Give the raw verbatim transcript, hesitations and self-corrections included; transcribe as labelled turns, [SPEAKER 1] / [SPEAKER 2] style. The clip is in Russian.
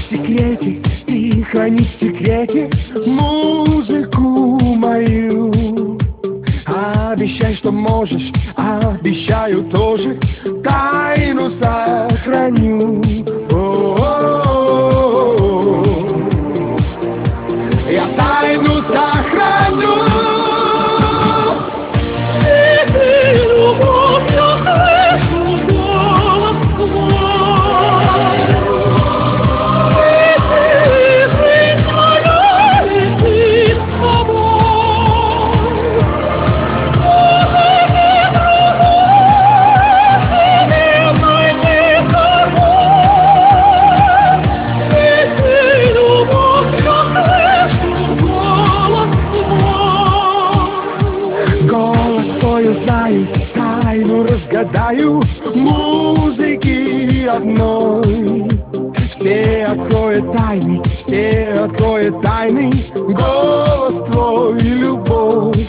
[SPEAKER 1] секрете, ты храни в секрете музыку мою. Обещай, что можешь, обещаю тоже, тайну сохраню. О-о-о-о-о. Я тайну сохраню. Знаю, тайну разгадаю музыки одной. Все откроет тайны, все откроет тайны голос твой, любовь.